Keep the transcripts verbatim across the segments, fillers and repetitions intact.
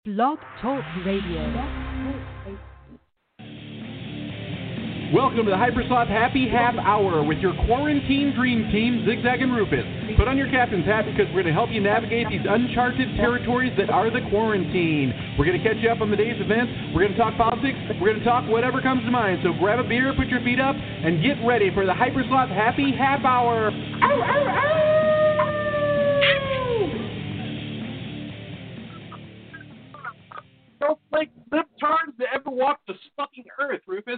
Blog Talk Radio. Welcome to the Hypersoft Happy Half Hour with your quarantine dream team, Zigzag and Rufus. Put on your captain's hat because we're going to help you navigate these uncharted territories that are the quarantine. We're going to catch you up on the day's events. We're going to talk politics. We're going to talk whatever comes to mind. So grab a beer, put your feet up, and get ready for the Hypersoft Happy Half Hour. Ow, ow, ow! Snowflake libtards that ever walked the fucking earth, Rufus.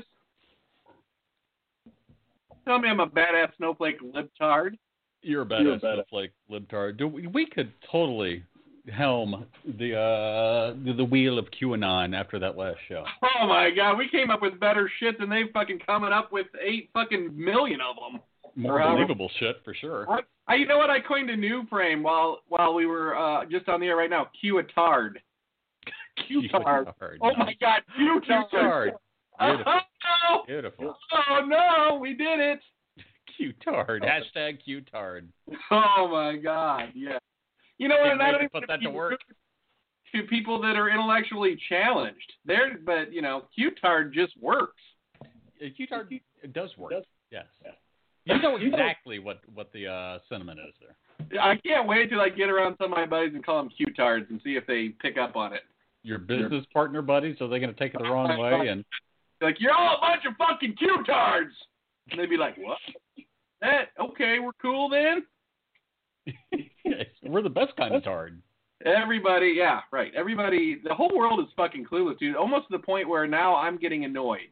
Tell me I'm a badass snowflake libtard. You're a badass, You're a badass. snowflake libtard. Do we, we could totally helm the uh, the, the wheel of QAnon after that last show. Oh my god, we came up with better shit than they've fucking coming up with eight fucking million of them. More or believable however. shit for sure. I, I, you know what? I coined a new frame while while we were uh, just on the air right now. Q-a-tard. Q-tard. Oh nice. My god, Q-tard. Beautiful. Oh, no. Beautiful. Oh no, we did it. Q-tard. Hashtag Q-tard. Oh my god, yeah. You know what? Can't I don't even put that to work. To people that are intellectually challenged, there, but you know, Q-tard just works. Q-tard it does work. It does. Yes. Yeah. You know exactly what what the uh, sentiment is there. I can't wait till I get around some of my buddies and call them Q-tards and see if they pick up on it. Your business partner buddies, are they going to take it the wrong way? And like, you're all a bunch of fucking Q-tards. And they'd be like, what? That, okay, we're cool then? Yes, we're the best kind of tard. Everybody, yeah, right. Everybody, the whole world is fucking clueless, dude. Almost to the point where now I'm getting annoyed.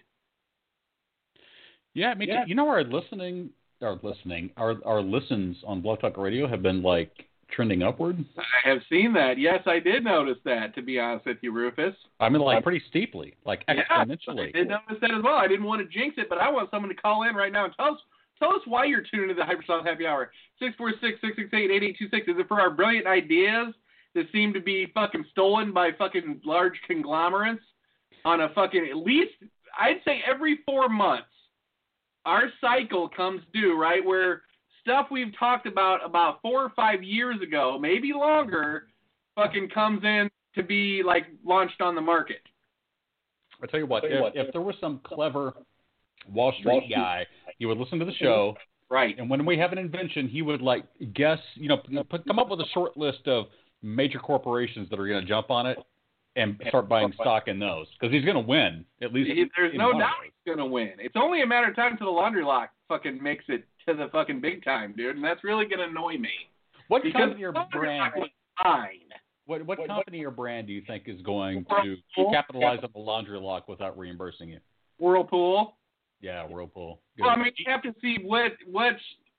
Yeah, I mean, yeah. You know, our listening, our listening, our our listens on Blog Talk Radio have been like trending upward. I have seen that. Yes, I did notice that, to be honest with you, Rufus. I mean, like pretty steeply, like exponentially. Yeah, I did notice that as well. I didn't want to jinx it, but I want someone to call in right now and tell us tell us why you're tuning into the Hypersoft Happy Hour. six four six, six six eight, eight eight two six. Is it for our brilliant ideas that seem to be fucking stolen by fucking large conglomerates on a fucking, at least, I'd say every four months, our cycle comes due, right, where stuff we've talked about about four or five years ago, maybe longer, fucking comes in to be, like, launched on the market. I'll tell you what, if, if there was some clever Wall Street guy, he would listen to the show. Right. And when we have an invention, he would, like, guess, you know, put, come up with a short list of major corporations that are going to jump on it and start buying stock in those. Because he's going to win, at least. There's no doubt he's going to win. It's only a matter of time until the laundry lock fucking makes it to the fucking big time, dude, and that's really going to annoy me. What company or brand? Fine. What what company or brand do you think is going to capitalize on the laundry lock without reimbursing you? Whirlpool. Yeah, Whirlpool. Good. Well, I mean, you have to see what what.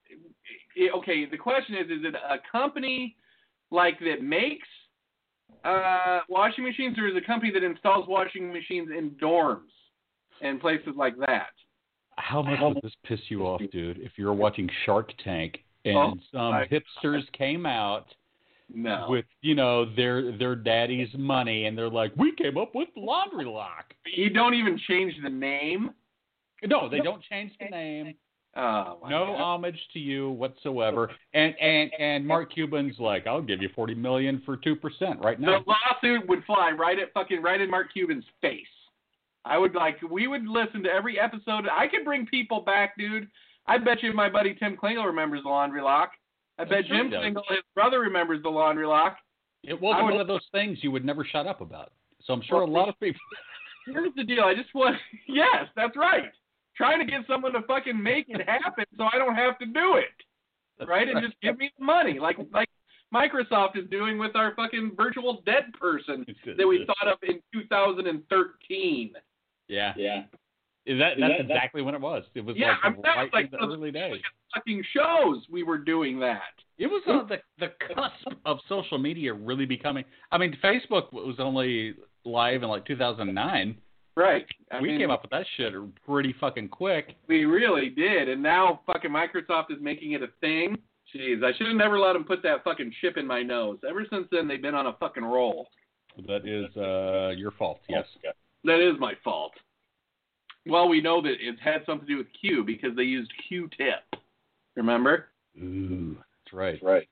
Okay, the question is: is it a company like that makes uh, washing machines, or is it a company that installs washing machines in dorms and places like that? How much would this piss you off, dude, if you're watching Shark Tank and oh, some I, hipsters came out no. with, you know, their their daddy's money, and they're like, we came up with the laundry lock. You don't even change the name? No, they don't change the name. Oh, my no God. homage to you whatsoever. And and and Mark Cuban's like, I'll give you forty million dollars for two percent right now. The lawsuit would fly right at fucking right in Mark Cuban's face. I would like, we would listen to every episode. I could bring people back, dude. I bet you my buddy Tim Klingle remembers the laundry lock. I bet Jim Klingle, his brother, remembers the laundry lock. It wasn't would, one of those things you would never shut up about. So I'm sure well, a lot of people. Here's the deal. I just want, yes, that's right. Trying to get someone to fucking make it happen so I don't have to do it. Right? And just give me the money. Like, like Microsoft is doing with our fucking virtual dead person that we thought of in two thousand thirteen. Yeah. Yeah. Is that, that's that, exactly when it was. It was yeah, like, I mean, right like in the early days. Fucking shows we were doing that. It was on the, the cusp of social media really becoming. I mean, Facebook was only live in like two thousand nine. Right. I we mean, came up with that shit pretty fucking quick. We really did. And now fucking Microsoft is making it a thing. Jeez, I should have never let them put that fucking chip in my nose. Ever since then, they've been on a fucking roll. That is uh, your fault, yes. That is my fault. Well, we know that it had something to do with Q because they used Q-tip. Remember? Ooh, that's right. That's right.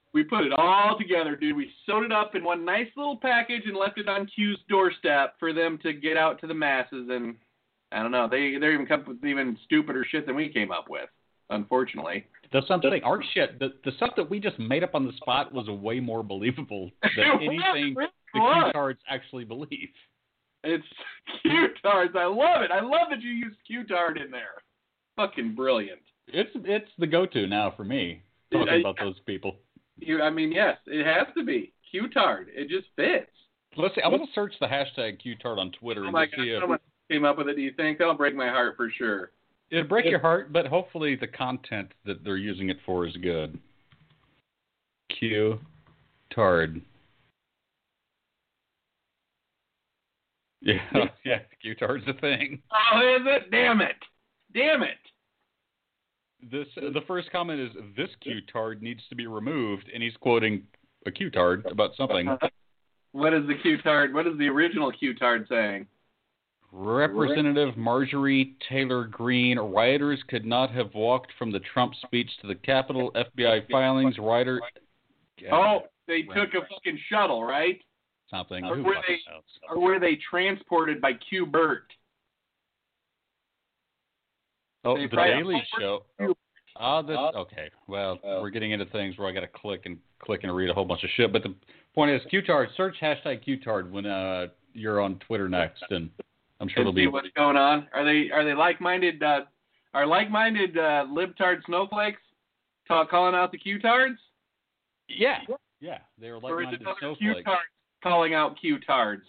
We put it all together, dude. We sewed it up in one nice little package and left it on Q's doorstep for them to get out to the masses. And I don't know, they they're even come up with even stupider shit than we came up with, unfortunately. That's something. Our shit, the the stuff that we just made up on the spot was way more believable than anything the Q-tards actually believe. It's Q-tards. I love it. I love that you used Q-tard in there. Fucking brilliant. It's it's the go-to now for me talking I, about those people. You, I mean, yes, it has to be Q-tard. It just fits. Let's see. I'm gonna search the hashtag Q-tard on Twitter oh and my see God, if someone came up with it. Do you think that'll break my heart for sure? It'll break your heart, but hopefully the content that they're using it for is good. Q-tard. Yeah, yeah, Q-tard's a thing. Oh, is it? Damn it! Damn it! This the first comment is this Q-tard needs to be removed, and he's quoting a Q-tard about something. What is the Q-tard? What is the original Q-tard saying? Representative Marjorie Taylor Greene, rioters could not have walked from the Trump speech to the Capitol. F B I filings, writer. Oh, they took a fucking shuttle, right? Something. Or Who were they, or were they transported by Q-Bert? Oh, they the Daily Show. Ah, this, okay. Well, we're getting into things where I got to click and click and read a whole bunch of shit. But the point is, Q-tard. Search hashtag Q-tard when uh, you're on Twitter next, and I'm sure it'll see be. What's going on? Are they are they like-minded? Uh, are like-minded uh, libtard snowflakes talk, calling out the Q-tards? Yeah, yeah, they were or like-minded is it snowflakes. Q-tards calling out Q-tards?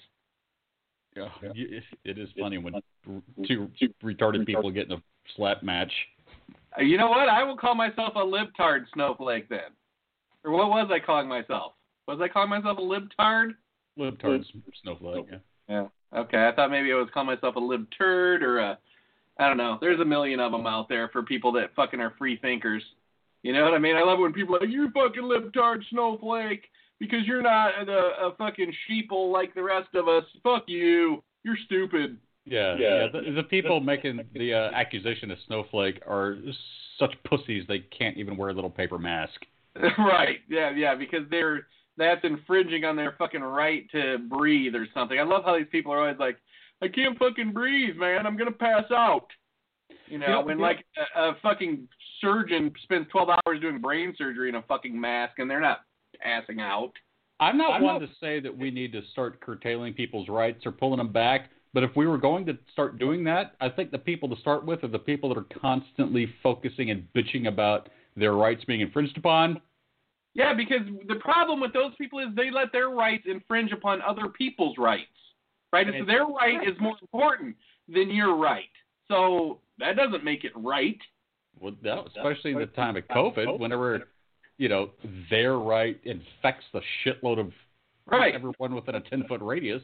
Yeah, it is funny when two retarded people get in a slap match. You know what? I will call myself a libtard snowflake then. Or what was I calling myself? Was I calling myself a libtard? Libtard snowflake, yeah. Yeah. Okay, I thought maybe I was calling myself a libturd or a, I don't know. There's a million of them out there for people that fucking are free thinkers. You know what I mean? I love when people are like, you fucking libtard snowflake because you're not a, a fucking sheeple like the rest of us. Fuck you. You're stupid. Yeah, yeah. yeah. The, the people making the uh, accusation of snowflake are such pussies they can't even wear a little paper mask. Right. Yeah, yeah, because they're that's infringing on their fucking right to breathe or something. I love how these people are always like, I can't fucking breathe, man. I'm gonna pass out. You know, yeah, when yeah. like a, a fucking surgeon spends twelve hours doing brain surgery in a fucking mask and they're not passing out. I'm not I'm one not... to say that we need to start curtailing people's rights or pulling them back. But if we were going to start doing that, I think the people to start with are the people that are constantly focusing and bitching about their rights being infringed upon. Yeah, because the problem with those people is they let their rights infringe upon other people's rights, right? And so their right is more important than your right. So that doesn't make it right. Well, no, especially in the time of COVID, whenever, you know, their right infects the shitload of right. everyone within a ten-foot radius.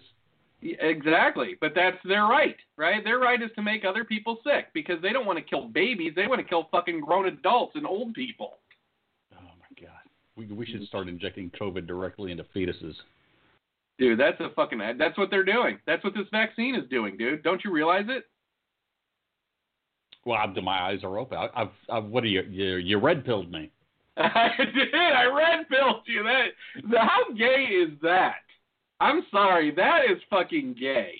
Exactly, but that's their right, right? Their right is to make other people sick because they don't want to kill babies. They want to kill fucking grown adults and old people. Oh, my God. We we should start injecting COVID directly into fetuses. Dude, that's a fucking, that's what they're doing. That's what this vaccine is doing, dude. Don't you realize it? Well, I'm, my eyes are open. I, I've, I've, what are you, you, you red-pilled me. I did. I red-pilled you. That, how gay is that? I'm sorry, that is fucking gay.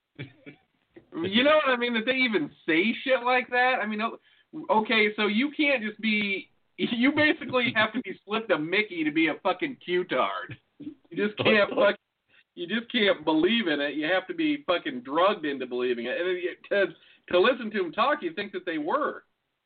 You know what I mean? That they even say shit like that? I mean, okay, so you can't just be, you basically have to be slipped a Mickey to be a fucking Q-tard. You just can't fucking, you just can't believe in it. You have to be fucking drugged into believing it. And to, to listen to them talk, you think that they were.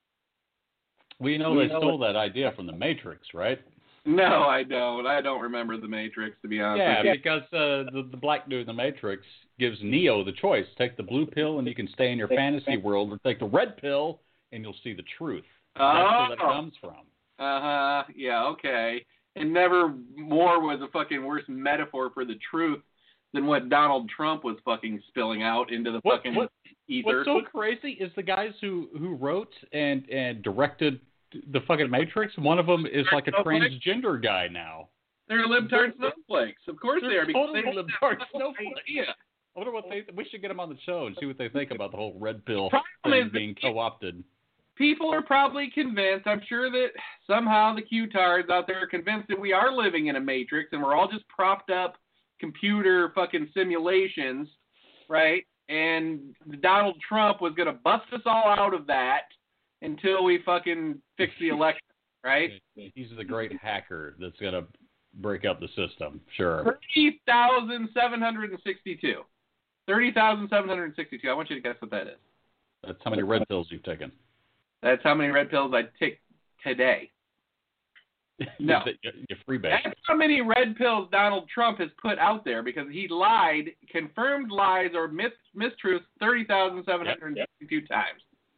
We know they stole that idea from the Matrix, right? No, I don't. I don't remember the Matrix, to be honest. Yeah, with you. because uh, the, the black dude in the Matrix gives Neo the choice. Take the blue pill and you can stay in your fantasy world, or take the red pill and you'll see the truth. That's oh. where that comes from. Uh-huh. Yeah, okay. And never more was a fucking worse metaphor for the truth than what Donald Trump was fucking spilling out into the what, fucking what, ether. What's so crazy is the guys who, who wrote and, and directed the fucking Matrix, one of them is like a transgender guy now. They're libtard snowflakes. Of course They're they are. Totally libtard snowflakes. I wonder what they. We should get them on the show and see what they think about the whole red pill thing being co-opted. people are probably convinced. I'm sure that somehow the Q-tards out there are convinced that we are living in a matrix and we're all just propped up computer fucking simulations, right? And Donald Trump was going to bust us all out of that until we fucking fix the election, right? He's the great hacker that's going to break up the system, sure. thirty thousand seven hundred sixty-two. thirty thousand seven hundred sixty-two. I want you to guess what that is. That's how many red pills you've taken. That's how many red pills I take today. No. Your free bag. That's how many red pills Donald Trump has put out there because he lied, confirmed lies or mis- mistruths thirty thousand seven hundred sixty-two yep, yep. times.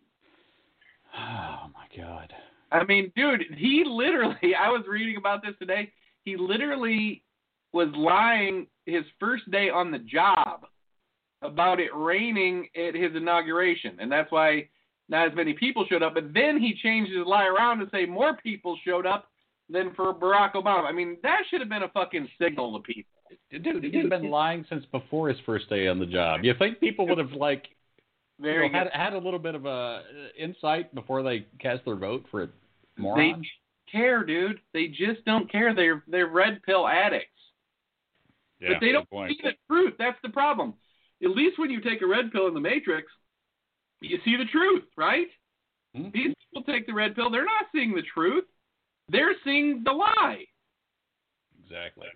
Oh, my God. I mean, dude, he literally, I was reading about this today, he literally was lying his first day on the job about it raining at his inauguration, and that's why not as many people showed up. But then he changed his lie around to say more people showed up than for Barack Obama. I mean, that should have been a fucking signal to people. Dude, he's been lying since before his first day on the job. You think people would have, like, Very you know, had, had a little bit of a insight before they cast their vote for it? Morons? They don't care, dude. They just don't care. They're they're red pill addicts. Yeah, but they don't point. see the truth. That's the problem. At least when you take a red pill in the Matrix, you see the truth, right? Mm-hmm. These people take the red pill. They're not seeing the truth. They're seeing the lie. Exactly.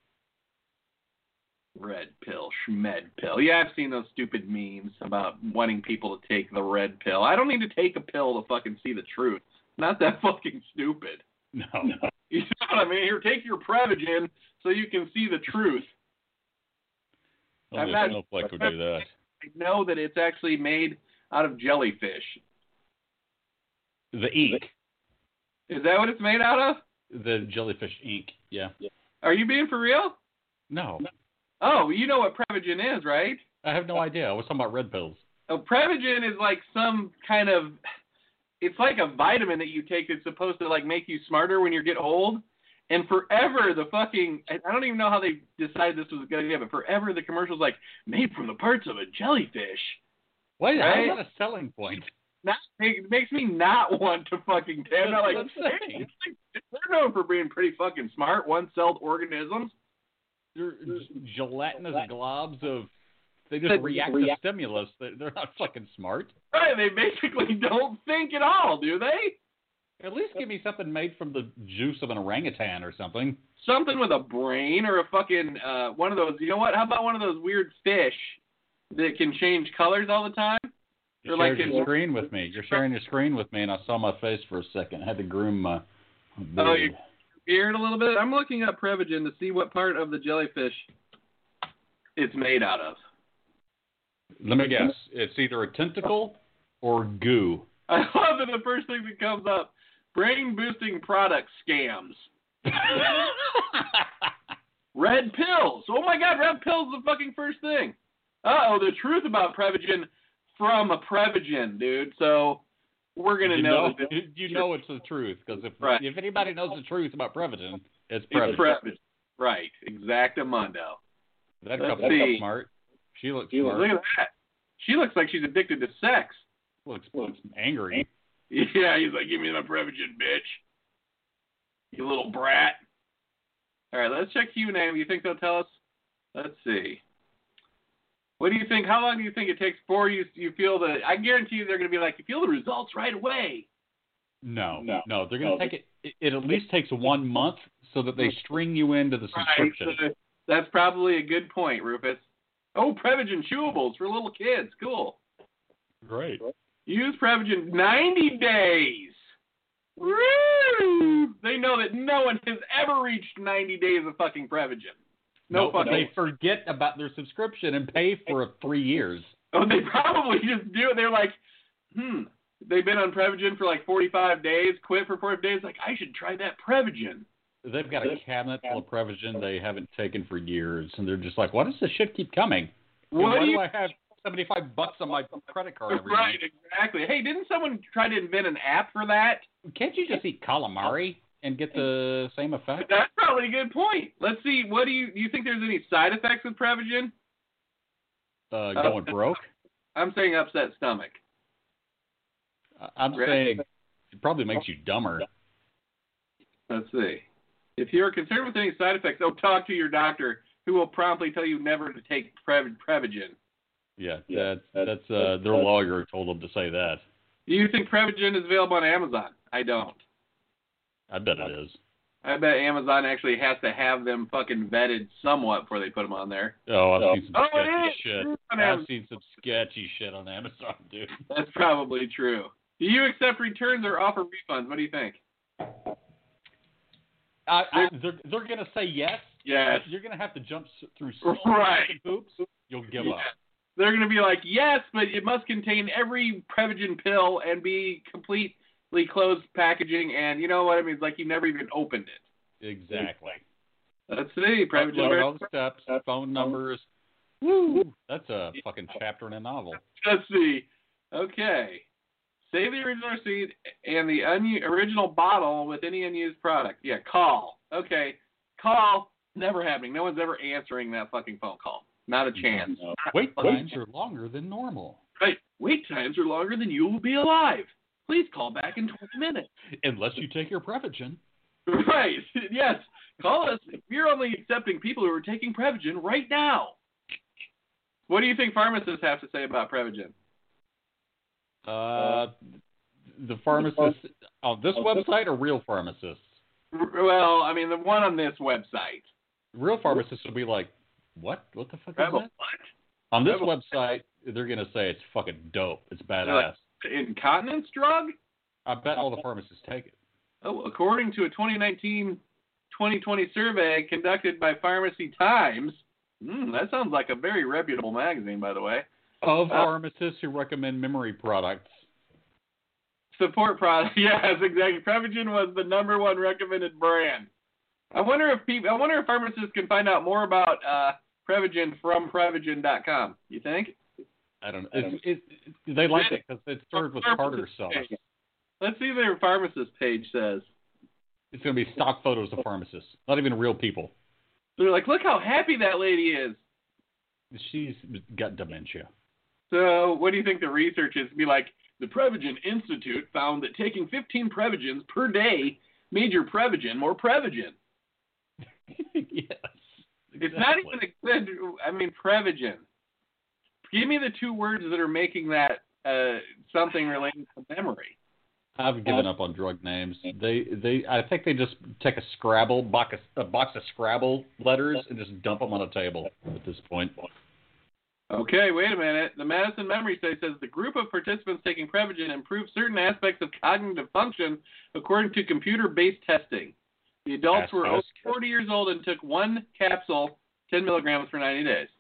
Red pill, schmed pill. Yeah, I've seen those stupid memes about wanting people to take the red pill. I don't need to take a pill to fucking see the truth. Not that fucking stupid. No. no. You know what I mean? Here, take your Prevagen so you can see the truth. Only a snowflake would do that. I know that it's actually made out of jellyfish. The ink. Is that what it's made out of? The jellyfish ink, yeah. Are you being for real? No. Oh, you know what Prevagen is, right? I have no idea. I was talking about red pills. Oh, Prevagen is like some kind of, it's like a vitamin that you take that's supposed to like make you smarter when you get old. And forever the fucking, I don't even know how they decided this was a good idea, but forever the commercial's like, made from the parts of a jellyfish. What? Right? How's that a selling point? Not, it makes me not want to fucking take it. Like, hey, they're known for being pretty fucking smart, one-celled organisms. They're gelatinous globs of, they just react to stimulus. They're not fucking smart. Right, they basically don't think at all, do they? At least give me something made from the juice of an orangutan or something. Something with a brain or a fucking, uh, one of those, you know what, how about one of those weird fish that can change colors all the time? You shared like your screen with me. You're sharing your screen with me, and I saw my face for a second. I had to groom my beard. Oh, your beard a little bit? I'm looking up Prevagen to see what part of the jellyfish it's made out of. Let me guess. It's either a tentacle or goo. I love that the first thing that comes up, brain-boosting product scams. Red pills. Oh, my God, red pills is the fucking first thing. Uh-oh, the truth about Prevagen from a Prevagen, dude. So we're going to know. know you know it's the truth, because if, right. if anybody knows the truth about Prevagen, it's Prevagen. It's Prevagen. Right, exactamundo. That couple's smart. She looks she smart. Look at that. She looks like she's addicted to sex. Looks, looks angry. Yeah, he's like, give me my Prevagen, bitch. You little brat. All right, let's check Q and A. You think they'll tell us? Let's see. What do you think? How long do you think it takes before you you feel the? I guarantee you they're going to be like, you feel the results right away. No, no, no. They're going to take it, it. It at least takes one month so that they string you into the subscription. Right, so that's probably a good point, Rufus. Oh, Prevagen chewables for little kids. Cool. Great. Use Prevagen ninety days. Woo! They know that no one has ever reached ninety days of fucking Prevagen. No, no fucking. They forget about their subscription and pay for three years. Oh, they probably just do it. They're like, hmm. They've been on Prevagen for like forty-five days, quit for forty days. Like, I should try that Prevagen. They've got a cabinet full of Prevagen they haven't taken for years, and they're just like, why does this shit keep coming? What why do, do you... I have seventy-five bucks on my credit card every Right, month? Exactly. Hey, didn't someone try to invent an app for that? Can't you just eat calamari and get the same effect? That's probably a good point. Let's see. What do you do? You think there's any side effects with Prevagen? Uh, going uh, broke? I'm saying upset stomach. I'm Right. saying it probably makes you dumber. Let's see. If you're concerned with any side effects, oh, talk to your doctor, who will promptly tell you never to take Pre- Prevagen. Yeah, that's that's uh, their lawyer told them to say that. Do you think Prevagen is available on Amazon? I don't. I bet it is. I bet Amazon actually has to have them fucking vetted somewhat before they put them on there. Oh, I've seen some Oh, sketchy it is. shit. On I've Amazon. seen some sketchy shit on Amazon, dude. That's probably true. Do you accept returns or offer refunds? What do you think? I, I, they're they're gonna say yes. Yes. You're gonna have to jump s- through so many Right. fucking hoops. You'll give Yeah. up. They're going to be like, yes, but it must contain every Prevagen pill and be completely closed packaging, and you know what I mean? It's like you never even opened it. Exactly. Let's see, Prevagen. Learn all the steps, phone numbers. Woo! That's a fucking chapter in a novel. Let's see. Okay. Save the original receipt and the un- original bottle with any unused product. Yeah, call. Okay. Call. Never happening. No one's ever answering that fucking phone call. Not a chance. Wait times are longer than normal. Right. Wait times are longer than you will be alive. Please call back in twenty minutes. Unless you take your Prevagen. Right. Yes. Call us. We're only accepting people who are taking Prevagen right now. What do you think pharmacists have to say about Prevagen? Uh, the pharmacists on this website or real pharmacists? Well, I mean, the one on this website. Real pharmacists will be like, what? What the fuck is Rebel that? what? On this Rebel- website, they're going to say it's fucking dope. It's They're badass. like, incontinence drug? I bet all the pharmacists take it. Oh, according to a twenty nineteen twenty twenty survey conducted by Pharmacy Times, mm, that sounds like a very reputable magazine, by the way. Of Uh, pharmacists who recommend memory products. Support product. Yes, exactly. Prevagen was the number one recommended brand. I wonder if people, I wonder if pharmacists can find out more about uh, Prevagen from Prevagen dot com. You think? I don't know. It's, it, it, they like it because it's served with tartar sauce. Let's see what their pharmacist page says. It's going to be stock photos of pharmacists, not even real people. They're like, look how happy that lady is. She's got dementia. So, what do you think the research is? Be like, the Prevagen Institute found that taking fifteen Prevagens per day made your Prevagen more Prevagen. Yes. Exactly. It's not even a good, I mean, Prevagen. Give me the two words that are making that uh, something related to memory. I've given up on drug names. They, they, I think they just take a Scrabble box, a box of Scrabble letters, and just dump them on a table at this point. Okay, wait a minute. The Madison Memory Study says the group of participants taking Prevagen improved certain aspects of cognitive function according to computer-based testing. The adults were over forty years old and took one capsule, ten milligrams for ninety days.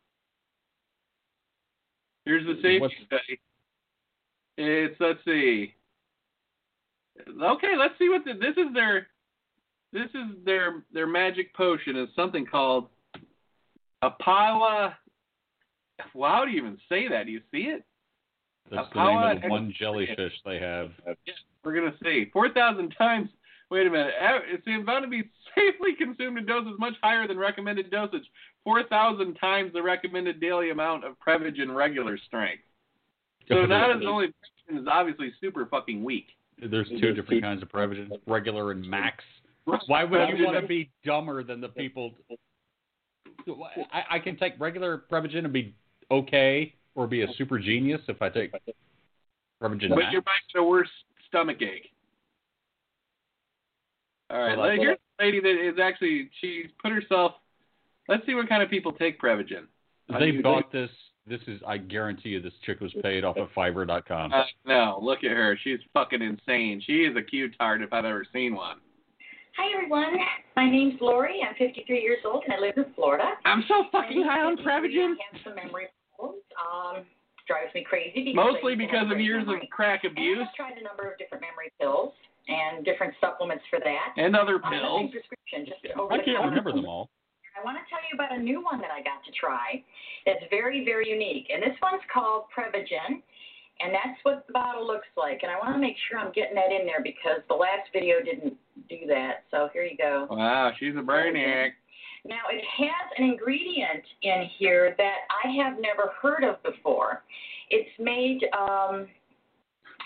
Here's the safety What's... study. It's, let's see. Okay, let's see what the, this is their, this is their, their magic potion is something called Apawa. Well, how do you even say that? Do you see it? That's the Apawa name of one jellyfish they have. Yeah, we're going to see. four thousand times. Wait a minute. It's found to be safely consumed in doses much higher than recommended dosage. four thousand times the recommended daily amount of Prevagen regular strength. So not as only Prevagen is obviously super fucking weak. There's two different kinds of Prevagen, regular and max. Why would you want to be dumber than the people? I, I can take regular Prevagen and be okay, or be a super genius if I take Prevagen But Max. you're buying a worse stomach ache. All right, Well, here's a lady that is actually, she's put herself, let's see what kind of people take Prevagen. They bought this. This is, I guarantee you, this chick was paid off of Fiverr dot com. Uh, no, look at her. She's fucking insane. She is a Q-tard if I've ever seen one. Hi, everyone. My name's Lori. I'm fifty-three years old, and I live in Florida. I'm so fucking high on Prevagen. I have some memory problems. Um, drives me crazy. Because Mostly I because of break years of memory. crack And abuse I've tried a number of different memory pills and different supplements for that. and other On a pills. big prescription, just I can't remember them all. I want to tell you about a new one that I got to try that's very, very unique. And this one's called Prevagen, and that's what the bottle looks like. And I want to make sure I'm getting that in there because the last video didn't do that. So here you go. Wow, she's a brainiac. Now, it has an ingredient in here that I have never heard of before. It's made um,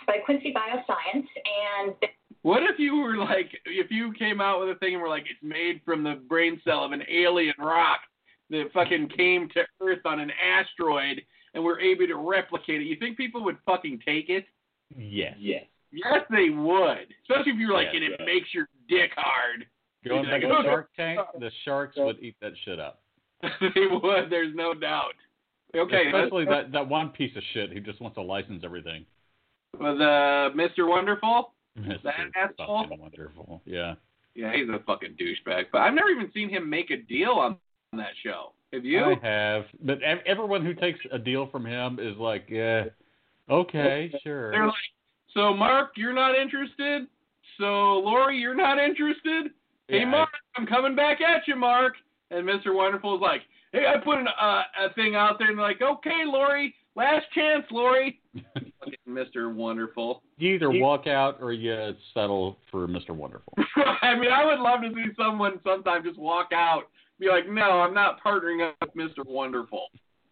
by Quincy Bioscience, and what if you were like, if you came out with a thing and were like, it's made from the brain cell of an alien rock that fucking came to Earth on an asteroid, and we're able to replicate it? You think people would fucking take it? Yes. Yes. Yes, they would. Especially if you're like, yes, and it yes. makes your dick hard. Going back to the Shark Tank, the sharks would eat that shit up. They would. There's no doubt. Okay. Especially that, that one piece of shit who just wants to license everything. With uh, Mister Wonderful? Mister That asshole? Fucking Wonderful. Yeah. Yeah, he's a fucking douchebag. But I've never even seen him make a deal on that show. Have you? I have. But everyone who takes a deal from him is like, yeah, okay, sure. They're like, so Mark, you're not interested? So Lori, you're not interested? Hey, yeah. Mark, I'm coming back at you, Mark. And Mister Wonderful is like, hey, I put an, uh, a thing out there, and they're like, okay, Lori, last chance, Lori. Mister Wonderful. You either walk out or you settle for Mister Wonderful. I mean, I would love to see someone sometime just walk out, be like, no, I'm not partnering up with Mister Wonderful.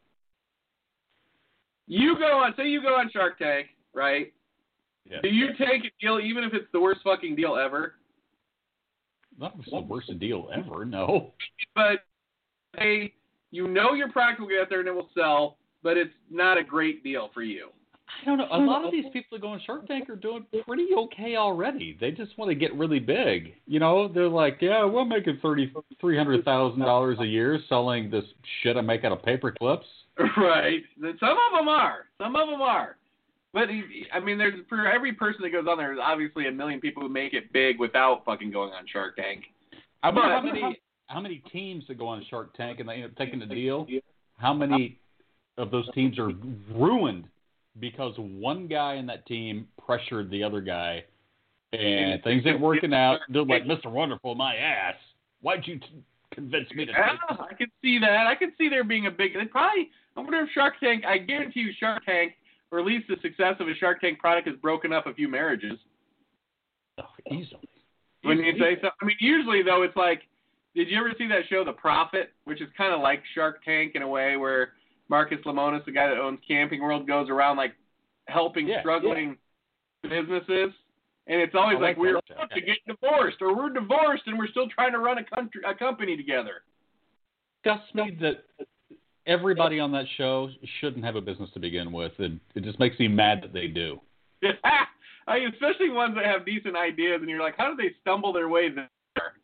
You go on, say you go on Shark Tank, right? Yeah. Do you take a deal even if it's the worst fucking deal ever? That was the worst deal ever, no. But, hey, you know your product will get out there and it will sell, but it's not a great deal for you. I don't know. A lot of these people that go on Shark Tank are doing pretty okay already. They just want to get really big. You know, they're like, yeah, we're making thirty, three hundred thousand dollars a year selling this shit I make out of paper clips. Right. Some of them are. Some of them are. But, I mean, there's for every person that goes on there, there's obviously a million people who make it big without fucking going on Shark Tank. I wonder how many, how many teams that go on Shark Tank and they end up taking the deal, how many of those teams are ruined because one guy in that team pressured the other guy and things ain't working out. They're like, Mister Wonderful, my ass. Why'd you t- convince me to yeah, take this? I can see that. I can see there being a big, they probably, I wonder if Shark Tank, I guarantee you Shark Tank, or at least the success of a Shark Tank product has broken up a few marriages. Oh, easily. When you say so, I mean, usually though, it's like, did you ever see that show, The Prophet, which is kind of like Shark Tank in a way, where Marcus Lemonis, the guy that owns Camping World, goes around like helping yeah, struggling yeah. businesses, and it's always I like, like we're that. about to get divorced, or we're divorced and we're still trying to run a country, a company together. Disgusts me that everybody on that show shouldn't have a business to begin with, and it just makes me mad that they do. I mean, especially ones that have decent ideas, and you're like, how did they stumble their way there?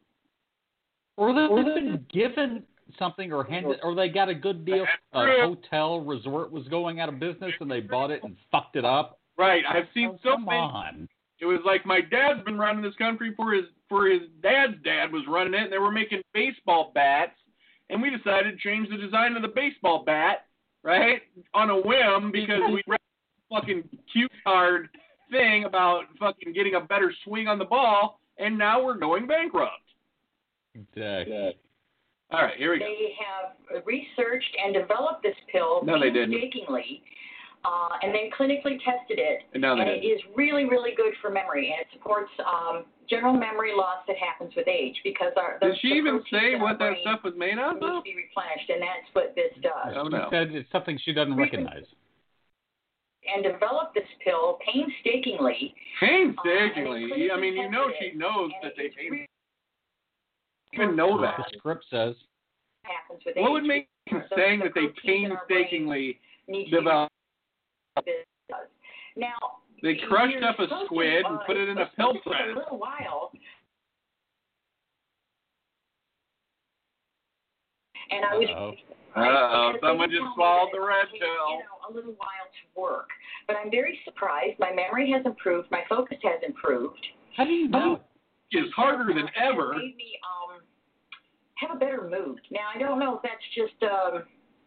Or they've been given something, or handed, or they got a good deal. A hotel resort was going out of business, and they bought it and fucked it up. Right, I've seen oh, so come many. on. It was like, my dad's been running this country for his for his dad's dad was running it, and they were making baseball bats, and we decided to change the design of the baseball bat, right, on a whim, because we read a fucking cue card thing about fucking getting a better swing on the ball, and now we're going bankrupt. Exactly. All right, here we go. They have researched and developed this pill no, they didn't. painstakingly, uh, and then clinically tested it. No, they and didn't. it is really, really good for memory, and it supports um, general memory loss that happens with age, because our the, did she the even say in what that brain stuff was made of? needs to be replenished, and that's what this does. Oh, no. She said it's something she doesn't recognize. And developed this pill painstakingly. Painstakingly. Uh, I mean, you know she knows that they painstakingly. Even know that. The script says. Happens with what age. would make him saying that they painstakingly developed? Now, they crushed up a squid and put it in a pill press. For a little while. And I was. Uh-oh. Uh-oh. Someone just swallowed the red pill. You know, a little while to work, but I'm very surprised. My memory has improved. My focus has improved. How do you know? It's harder than ever. It made me um have a better mood. Now I don't know if that's just um.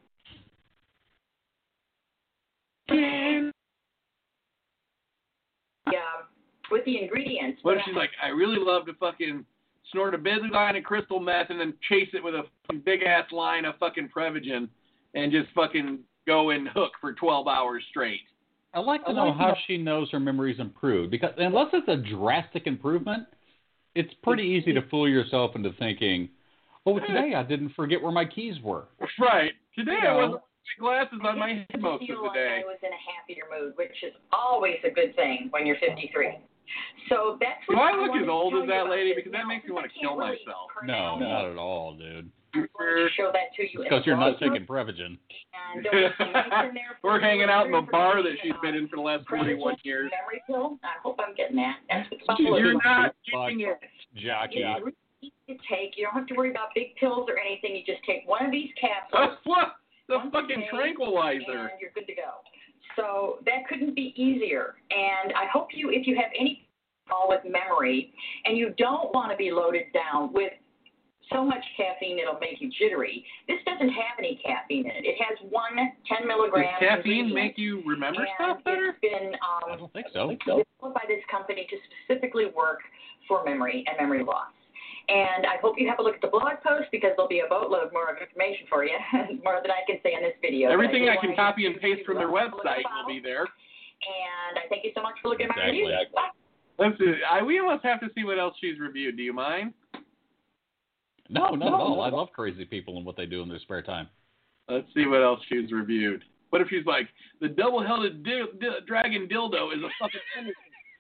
Yeah, with the ingredients. What if she's like, I really love to fucking snort a busy line of crystal meth and then chase it with a big ass line of fucking Prevagen and just fucking go and hook for twelve hours straight. I'd like to know how she knows her memory's improved, because unless it's a drastic improvement, it's pretty easy to fool yourself into thinking, oh, today I didn't forget where my keys were. Right. Today you I know, wasn't glasses on my head most of the day. I was in a happier mood, which is always a good thing when you're fifty-three. So that's what Do I I look as old as that lady? Because that now, makes me want to kill really myself. No, not at all, dude. I'm going to show that to you. Because you're not taking Prevagen. And there's some nice in there We're hanging out in the bar that she's uh, been in for the last forty-one years. Memory pill. I hope I'm getting that. That's what You're like. not getting it. Jockey. It's really easy to take. You don't have to worry about big pills or anything. You just take one of these capsules. Uh, what? The fucking tranquilizer. And you're good to go. So that couldn't be easier. And I hope you, if you have any problem with memory and you don't want to be loaded down with so much caffeine it'll make you jittery, this doesn't have any caffeine in it. It has one ten milligrams. Does caffeine make you remember stuff better? It's been um, I don't think so. developed by this company to specifically work for memory and memory loss. And I hope you have a look at the blog post because there'll be a boatload more of information for you, more than I can say in this video. Everything I, I can copy and paste from their website will be there. And I thank you so much for looking at my Exactly. reviews. Bye. Let's see. I, we almost have to see what else she's reviewed. Do you mind? No, not at all. I love crazy people and what they do in their spare time. Let's see what else she's reviewed. What if she's like, the double-headed di- di- dragon dildo is a fucking thing.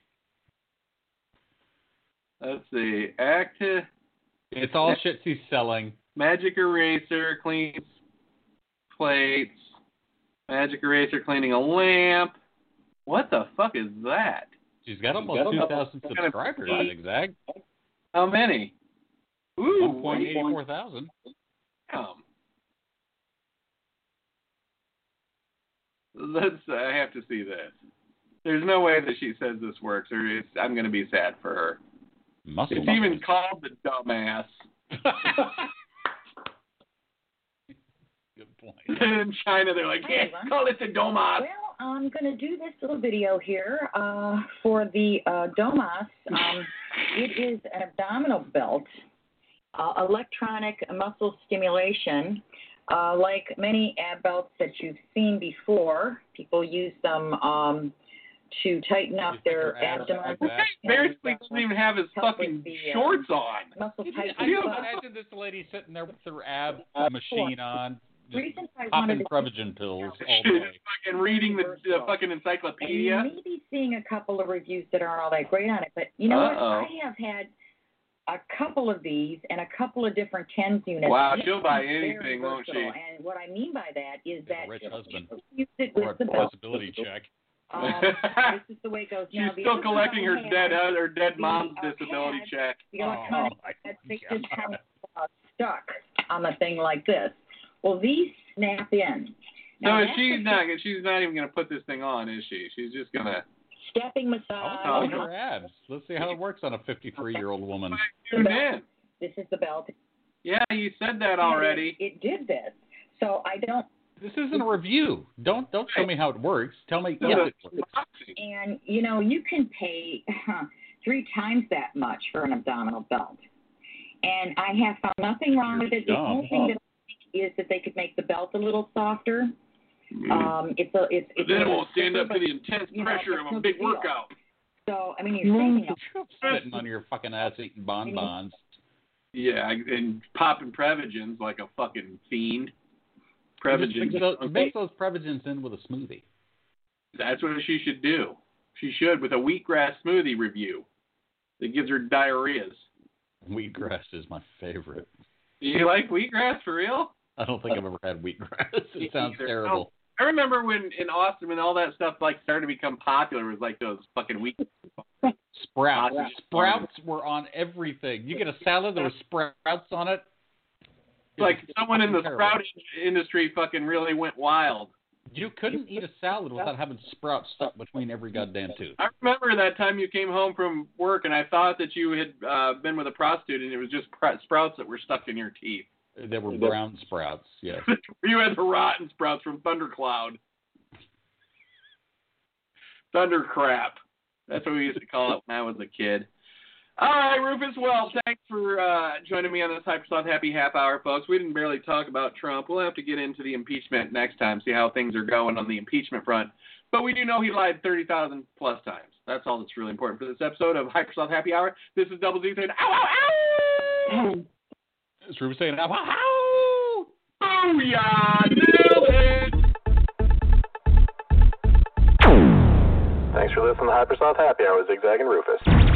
Let's see. Active. It's all shit she's selling. Magic eraser cleans plates. Magic eraser cleaning a lamp. What the fuck is that? She's got almost two thousand subscribers, Zigzag. How many? Ooh, one point eight four thousand. Damn. Let's. I have to see this. There's no way that she says this works, or it's, I'm going to be sad for her. Muscle It's muscle. even called the dumbass. Good point. In China, they're like, yeah, call it the Domas. Well, I'm going to do this little video here uh, for the uh, Domas. Um, it is an abdominal belt, uh, electronic muscle stimulation. Uh, like many ab belts that you've seen before, people use them um, to tighten up their abdomen. Basically doesn't even have his fucking the, uh, shorts on. Muscle I tightening. can imagine this lady sitting there with her ab machine on, just Reason I popping wanted Prevagen pills She's all day. fucking reading the, the fucking And encyclopedia. you may be seeing a couple of reviews that aren't all that great on it, but you know Uh-oh. what? I have had a couple of these and a couple of different TENS units. Wow, This she'll buy is very anything, won't she? versatile. And what I mean by that is Get that a rich husband. you use it Or with a the belt. possibility check. Um, this is the way it goes. She's Now, the still other collecting her one I dead had, her dead the, mom's uh, disability pad, check. The electronic Oh, my pad, they God. just kind of uh, stuck on the thing like this. Well, these snap in. So Now, that's she's a not she's not even gonna put this thing on, is she? She's just gonna stepping I massage. want to see her abs. Let's see how it works on a fifty-three-year-old woman. tune in. This is the belt. Yeah, you said that already. It, it did this. So I don't, This isn't a review. Don't don't show me how it works. Tell me if it works. and you know, you can pay huh, three times that much for an abdominal belt. And I have found nothing wrong with it. The You're only thing that I think is that they could make the belt a little softer. Um, it's a, it's, it's Then it a won't stand up to but, the intense you know, pressure it's of no a big deal. workout. So I mean, you're saving up. Sitting on your fucking ass eating bonbons. Yeah, and popping Prevagens like a fucking fiend. Just Prevagens. Mix those, mix those Prevagens in with a smoothie. That's what she should do. She should with a wheatgrass smoothie review that gives her diarrheas. Wheatgrass is my favorite. Do you like wheatgrass for real? I don't think I've ever had wheatgrass. It sounds Either. terrible. I remember when in Austin when all that stuff like started to become popular, it was like those fucking wheat. Sprouts. Yeah. Sprouts were on everything. You get a salad, there were sprouts on it. It Like was someone in the terrible. sprout industry fucking really went wild. You couldn't eat a salad without having sprouts stuck between every goddamn tooth. I remember that time you came home from work and I thought that you had uh, been with a prostitute and it was just pr- sprouts that were stuck in your teeth. They were brown sprouts, yes. You had the rotten sprouts from Thundercloud. Thundercrap. That's what we used to call it when I was a kid. All right, Rufus. Well, thanks for uh, joining me on this Hypersoft Happy Half Hour, folks. We didn't barely talk about Trump. We'll have to get into the impeachment next time, see how things are going on the impeachment front. But we do know he lied thirty thousand plus times. That's all that's really important for this episode of Hypersoft Happy Hour. This is Double Z saying, ow, ow, ow! It's Rufus saying, ow, ow! Booyah! Nailed it! Thanks for listening to Hypersouth Happy Hour with Zigzag and Rufus.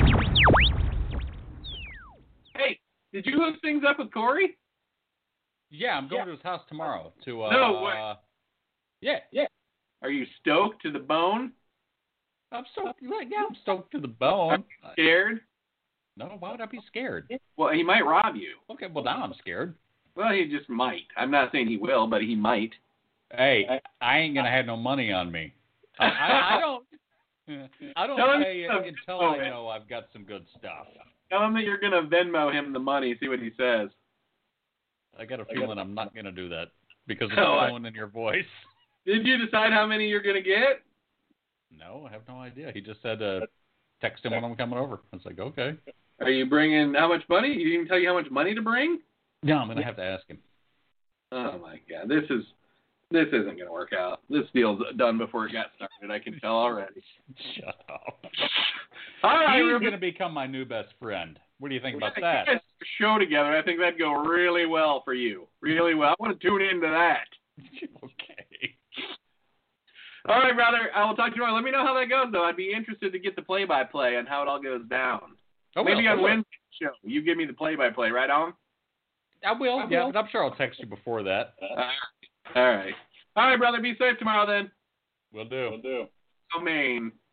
Hey, did you hook things up with Corey? Yeah, I'm going yeah. to his house tomorrow. To uh, no way. Uh, yeah, yeah. Are you stoked to the bone? I'm stoked. Yeah, I'm stoked to the bone. Scared? No, why would I be scared? Well, he might rob you. Okay, well now I'm scared. Well, he just might. I'm not saying he will, but he might. Hey, I ain't gonna have no money on me. I, I, I don't. I don't pay it until I know I've got some good stuff. Tell him that you're gonna Venmo him the money. See what he says. I got a feeling I'm not gonna do that because of the oh, tone in your voice. Did you decide how many you're gonna get? No, I have no idea. He just said uh, text him when I'm coming over. I was like, okay. Are you bringing how much money? He didn't even tell you how much money to bring? No, I'm gonna have to ask him. Oh my God, this is this isn't gonna work out. This deal's done before it got started. I can tell already. Shut up. All right, he's we're gonna become my new best friend. What do you think about yeah, that? You guys show together. I think that'd go really well for you. Really well. I want to tune into that. Okay. All right, brother. I will talk to you tomorrow. Let me know how that goes, though. I'd be interested to get the play-by-play on how it all goes down. I will, Maybe I on will. Wednesday's show, you give me the play-by-play, right on? I will, I yeah, will. but I'm sure I'll text you before that. All right. All right. All right, brother. Be safe tomorrow, then. Will do. Will do. Oh, Maine.